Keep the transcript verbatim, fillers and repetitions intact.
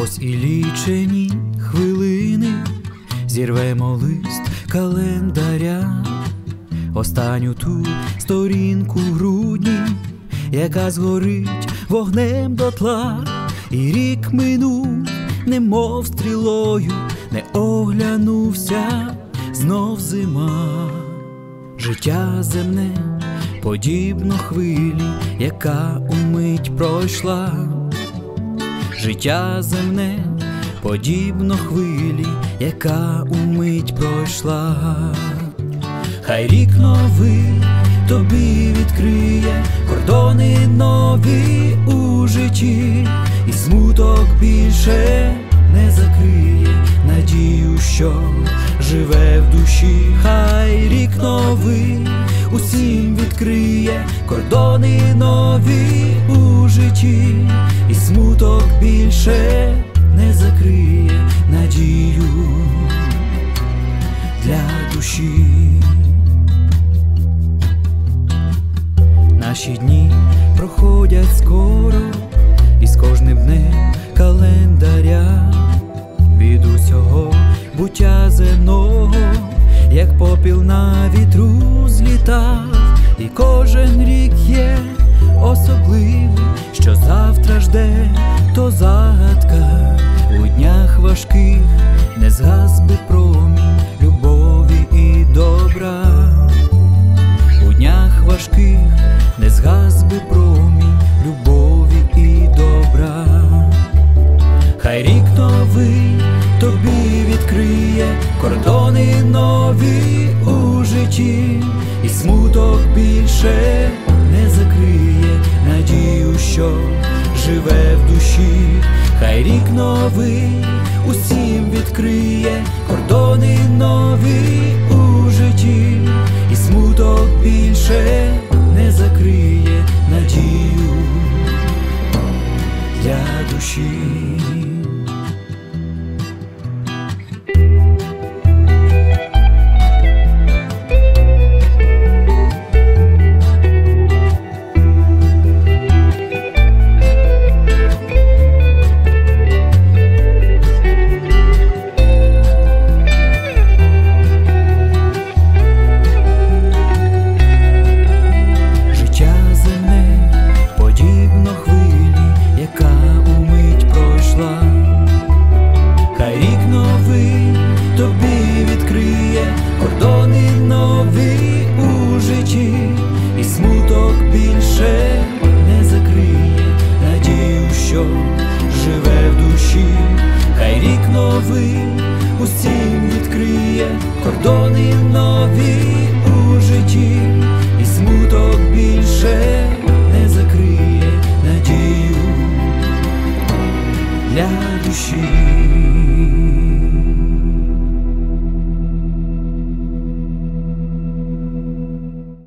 Ось і лічені хвилини, зірвемо лист календаря, останню ту сторінку грудні, яка згорить вогнем дотла. І рік минув, немов стрілою, не оглянувся, знов зима. Життя земне подібно хвилі, яка умить пройшла. Життя земне подібно хвилі, яка умить пройшла. Хай рік новий тобі відкриє кордони нові у житті, і смуток більше не закриє надію, що живе в душі. Хай рік новий усім відкриє кордони нові у житті, і смуток більше не закриє надію для душі. Наші дні проходять скоро, і з кожним днем календаря від усього буття земного, як попіл на вітру злітав. І кожен рік є особливий, що завтра жде, то загадка. У днях важких не згас би промінь любові і добра. У днях важких не згас би промінь любові і добра. Хай рік новий тобі відкриє кордони нові у житті, і смуток більше не закриє надію, що живе в душі. Хай рік новий усім відкриє кордони нові у житті, і смуток більше не закриє надію для душі. Живе в душі, хай рік новий усім відкриє кордони нові у житті, і смуток більше не закриє надію для душі.